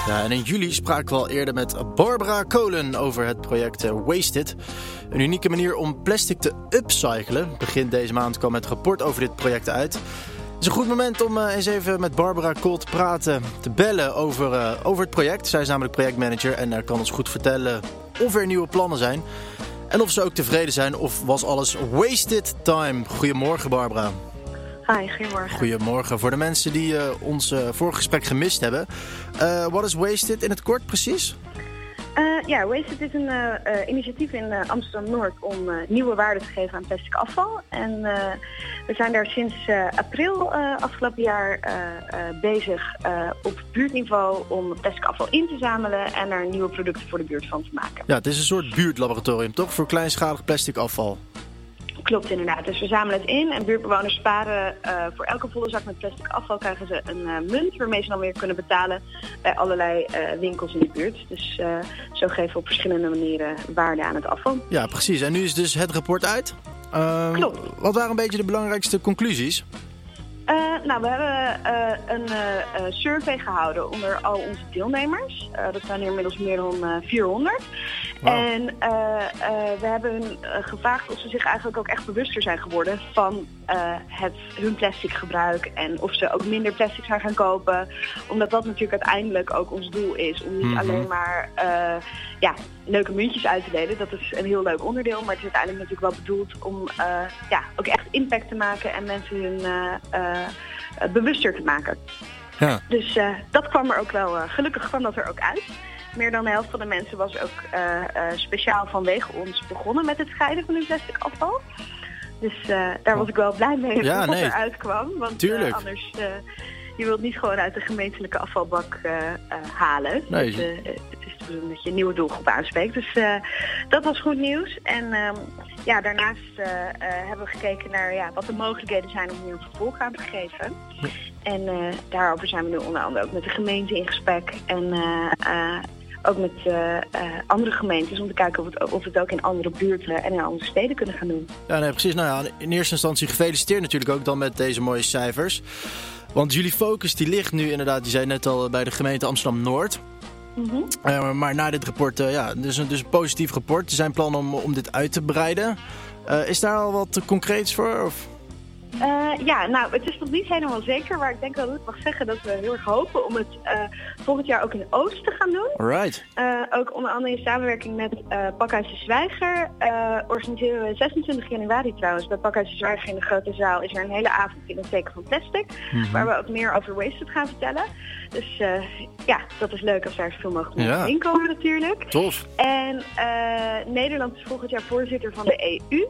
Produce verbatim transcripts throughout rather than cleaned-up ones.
Ja, en in juli spraken we al eerder met Barbara Kolen over het project Wasted. Een unieke manier om plastic te upcyclen. Begin deze maand kwam het rapport over dit project uit. Het is een goed moment om uh, eens even met Barbara Kolen te praten, te bellen over, uh, over het project. Zij is namelijk projectmanager en uh, kan ons goed vertellen of er nieuwe plannen zijn. En of ze ook tevreden zijn of was alles wasted time. Goedemorgen Barbara. Hi, goedemorgen. Goedemorgen. Voor de mensen die uh, ons uh, vorige gesprek gemist hebben. Uh, wat is Wasted in het kort precies? Uh, ja, Wasted is een uh, uh, initiatief in uh, Amsterdam-Noord om uh, nieuwe waarde te geven aan plastic afval. En uh, we zijn daar sinds uh, april uh, afgelopen jaar uh, uh, bezig uh, op buurtniveau om plastic afval in te zamelen en er nieuwe producten voor de buurt van te maken. Ja, het is een soort buurtlaboratorium, toch? Voor kleinschalig plastic afval. Klopt inderdaad. Dus we zamelen het in en buurtbewoners sparen uh, voor elke volle zak met plastic afval krijgen ze een uh, munt waarmee ze dan weer kunnen betalen bij allerlei uh, winkels in de buurt. Dus uh, zo geven we op verschillende manieren waarde aan het afval. Ja, precies. En nu is dus het rapport uit. Uh, Klopt. Wat waren een beetje de belangrijkste conclusies? Uh, nou, we hebben uh, een uh, survey gehouden onder al onze deelnemers. Uh, dat zijn er inmiddels meer dan uh, vierhonderd. Wow. En uh, uh, we hebben hun uh, gevraagd of ze zich eigenlijk ook echt bewuster zijn geworden van uh, het, hun plastic gebruik. En of ze ook minder plastic zijn gaan kopen. Omdat dat natuurlijk uiteindelijk ook ons doel is. Om niet mm-hmm. alleen maar uh, ja, leuke muntjes uit te delen. Dat is een heel leuk onderdeel. Maar het is uiteindelijk natuurlijk wel bedoeld om uh, ja, ook echt impact te maken en mensen hun uh, uh, uh, bewuster te maken. Ja. Dus uh, dat kwam er ook wel, uh, gelukkig kwam dat er ook uit. Meer dan de helft van de mensen was ook uh, uh, speciaal vanwege ons begonnen met het scheiden van hun plastic afval. Dus uh, daar was ik wel blij mee ja, dat nee. het eruit kwam. Want uh, anders, uh, je wilt niet gewoon uit de gemeentelijke afvalbak uh, uh, halen. Nee. Dus, uh, het is de bedoeling dat je een nieuwe doelgroep aanspreekt. Dus uh, dat was goed nieuws. En um, ja, daarnaast uh, uh, hebben we gekeken naar ja, wat de mogelijkheden zijn om hier een vervolg aan te geven. Ja. En uh, daarover zijn we nu onder andere ook met de gemeente in gesprek. En uh, uh, ook met uh, uh, andere gemeentes om te kijken of het, of het ook in andere buurten en in andere steden kunnen gaan doen. Ja, nee, precies. Nou ja, in eerste instantie gefeliciteerd natuurlijk ook dan met deze mooie cijfers. Want jullie focus die ligt nu inderdaad, die zei net al, bij de gemeente Amsterdam-Noord. Mm-hmm. Uh, maar na dit rapport, uh, ja, dus een, dus een positief rapport. Er zijn plannen om, om dit uit te breiden. Uh, is daar al wat concreets voor? Of? Uh, ja, nou, het is nog niet helemaal zeker, maar ik denk wel dat ik mag zeggen dat we heel erg hopen om het uh, volgend jaar ook in Oost te gaan doen. Alright. Uh, ook onder andere in samenwerking met uh, Pakhuis de Zwijger uh, organiseren we zesentwintig januari trouwens bij Pakhuis de Zwijger in de grote zaal is er een hele avond in het teken van plastic, mm-hmm. waar we ook meer over Wasted gaan vertellen. Dus uh, ja, dat is leuk als daar zoveel mogelijk mensen ja. in komen natuurlijk. Tof. En uh, Nederland is volgend jaar voorzitter van de E U.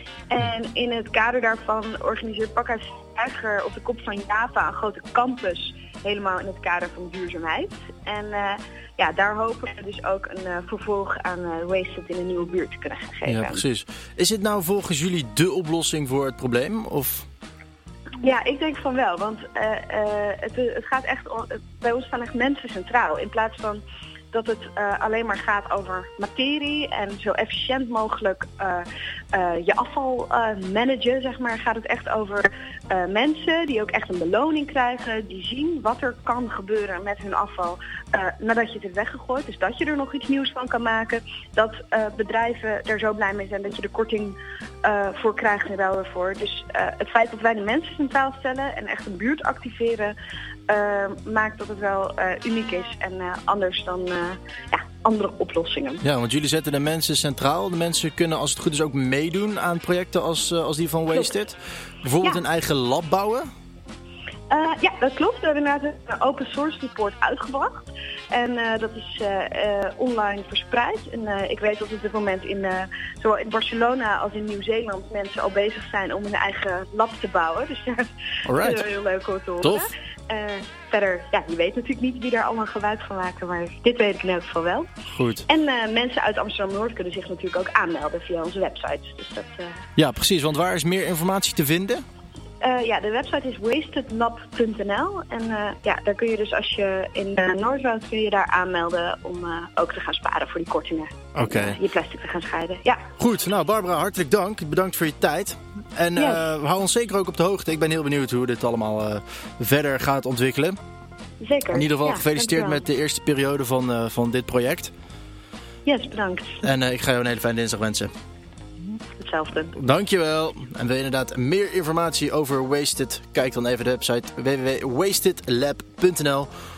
En in het kader daarvan organiseert Pakhuis de Zwijger op de kop van Java een grote campus, helemaal in het kader van duurzaamheid. En uh, ja, daar hopen we dus ook een uh, vervolg aan uh, Wasted in een nieuwe buurt te kunnen gaan geven. Ja, precies. Is dit nou volgens jullie de oplossing voor het probleem? Of? Ja, ik denk van wel, want uh, uh, het, het gaat echt, bij ons staan echt mensen centraal. In plaats van dat het uh, alleen maar gaat over materie en zo efficiënt mogelijk uh, uh, je afval uh, managen, zeg maar, gaat het echt over uh, mensen die ook echt een beloning krijgen, die zien wat er kan gebeuren met hun afval uh, nadat je het hebt weggegooid. Dus dat je er nog iets nieuws van kan maken, dat uh, bedrijven er zo blij mee zijn dat je er korting uh, voor krijgt en ruil ervoor. Dus uh, het feit dat wij de mensen centraal stellen en echt een buurt activeren, Uh, maakt dat het wel uh, uniek is en uh, anders dan uh, ja, andere oplossingen. Ja, want jullie zetten de mensen centraal. De mensen kunnen als het goed is ook meedoen aan projecten als, uh, als die van Wasted. Klopt. Bijvoorbeeld ja. een eigen lab bouwen. Uh, ja, dat klopt. We hebben inderdaad een open source report uitgebracht. En uh, dat is uh, uh, online verspreid. En uh, ik weet dat op dit moment in, uh, zowel in Barcelona als in Nieuw-Zeeland mensen al bezig zijn om hun eigen lab te bouwen. Dus dat uh, is heel leuk om te horen. Tof. Uh, verder, ja, je weet natuurlijk niet wie daar allemaal gebruik van maken, maar dit weet ik in elk geval wel. Goed. En uh, mensen uit Amsterdam-Noord kunnen zich natuurlijk ook aanmelden via onze website. Dus dat, uh... Ja, precies, want waar is meer informatie te vinden? Uh, ja, de website is wastedlab punt n l en uh, ja, daar kun je dus als je in uh, Noord woont, kun je daar aanmelden om uh, ook te gaan sparen voor die kortingen. Oké. Okay. Uh, je plastic te gaan scheiden, ja. Goed, nou Barbara, hartelijk dank. Bedankt voor je tijd. En uh, yes. we houden ons zeker ook op de hoogte. Ik ben heel benieuwd hoe dit allemaal uh, verder gaat ontwikkelen. zeker. In ieder geval ja, gefeliciteerd dankjewel. met de eerste periode van, uh, van dit project. Yes, bedankt. En uh, ik ga jou een hele fijne dinsdag wensen. Hetzelfde. Dankjewel. En wil je inderdaad meer informatie over Wasted? Kijk dan even de website w w w punt wasted lab punt n l